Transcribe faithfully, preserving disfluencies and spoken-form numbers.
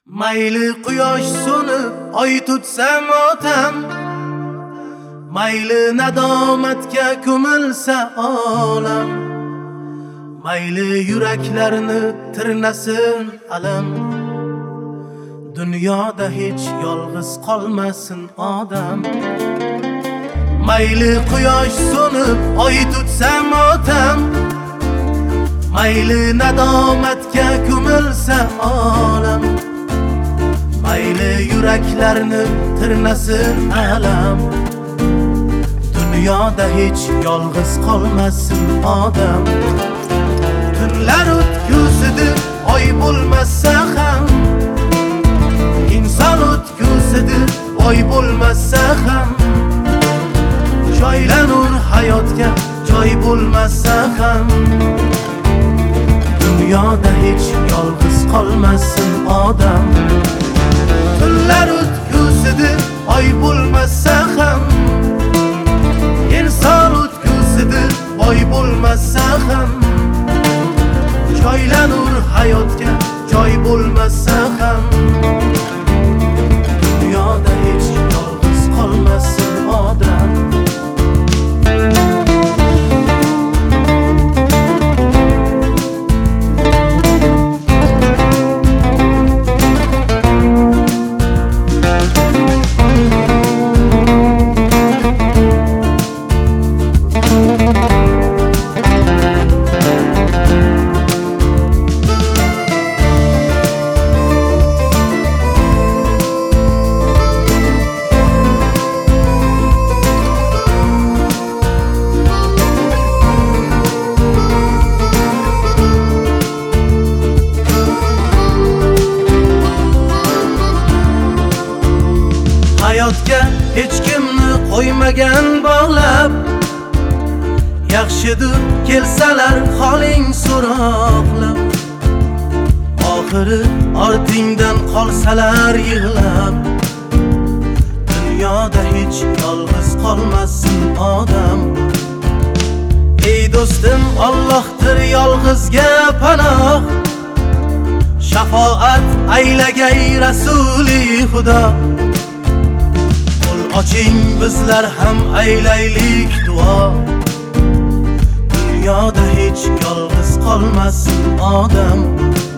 Mayli quyosh so'nib oy tutsa motam, mayli nadomatga ko'milsa olam, mayli yuraklarni tirnasin alam, dunyoda hech yolg'iz qolmasin odam. Mayli quyosh so'nib oy tutsa motam, mayli nadomatga ko'milsa olam, mayli yuraklarni tirnasin alam, dunyoda hech yolg'iz qolmasin odam. Tunlar o'tkusidir oy bo'lmasa ham, inson o'tkusidir oy bo'lmasa ham, joylanur hayotga joy bo'lmasa ham, dunyoda hech yolg'iz qolmasin odam. Tunlar o'tkusidir oy bo'lmasa ham, inson o'tkusidir boy bo'lmasa ham, joylanur hayotga joy bo'lmasa ham, dunyoda hech yolg'iz qolmasin odam. Hayotga hech kimni qo'ymagan bog'lab, yaxshidir kelsalar holing so'roqlab, oxiri ortingdan qolsalar yig'lab, dunyoda hech yolg'iz qolmasin odam. Ey do'stim, Allohdir yolg'izga panoh, shafoat aylagay rasuli xudo. Oching bizlar ham aylaylik duo, dunyoda hech yolg'iz qolmasin odam.